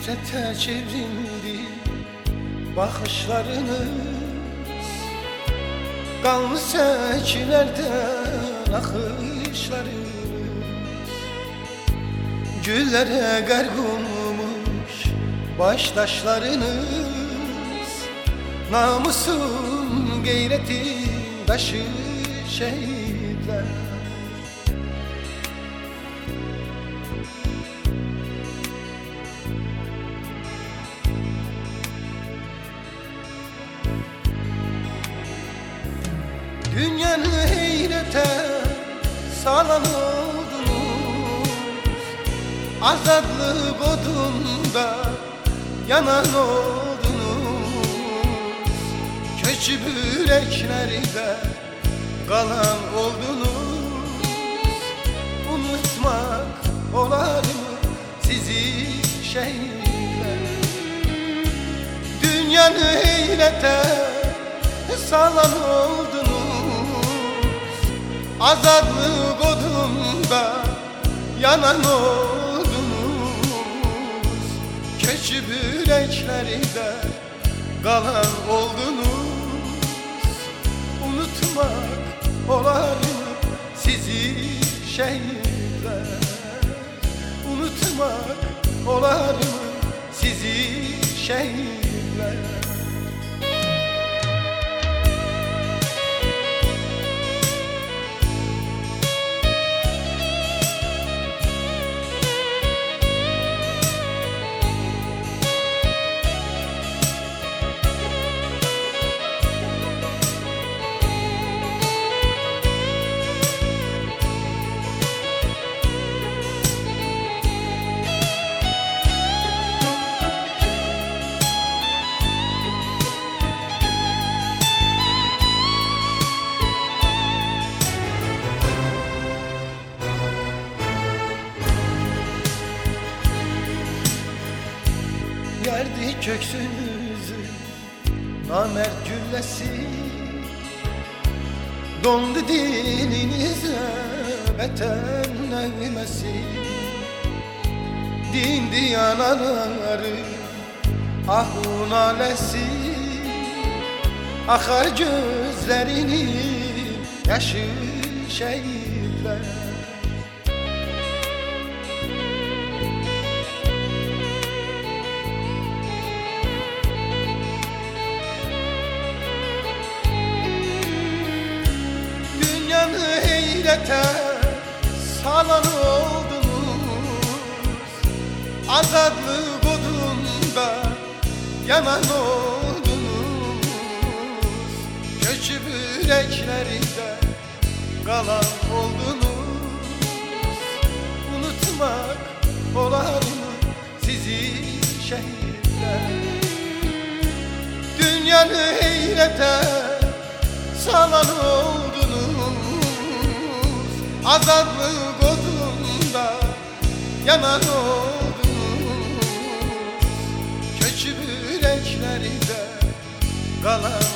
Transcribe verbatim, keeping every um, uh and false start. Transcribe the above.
nefrete çevrildi bakışlarınız. Kanlı seçilerden akışlarınız güllere gark olmuş baştaşlarınız. Namusun gayretin taşı şehitler. Dünyanı heyrete salan oldunuz, azadlık odunda yanan oldunuz. Köçüp yüreklerde kalan oldunuz. Unutmak olar mı sizi şehitler? Dünyanı heyrete salan oldunuz, azadlık odunda yanan oldunuz. Köçüp yüreklerde kalan oldunuz. Unutmak olar mı sizi şehitler? Unutmak olar mı sizi şehitler? Yerdi köksünüzü namert güllesi, dondu dininize vatan nağmesi. Din diyanaları ahun alesi, akar gözlerinin yaşı şehitler. Heyrete salan oldunuz, azadlık odunda yanan oldunuz. Köçüp yüreklerinde kalan oldunuz. Unutmak olar mı sizi şehitler? Dünyanı heyrete salan oldunuz, azadlık odunda yanan oldunuz. Köçüp yüreklerde kalan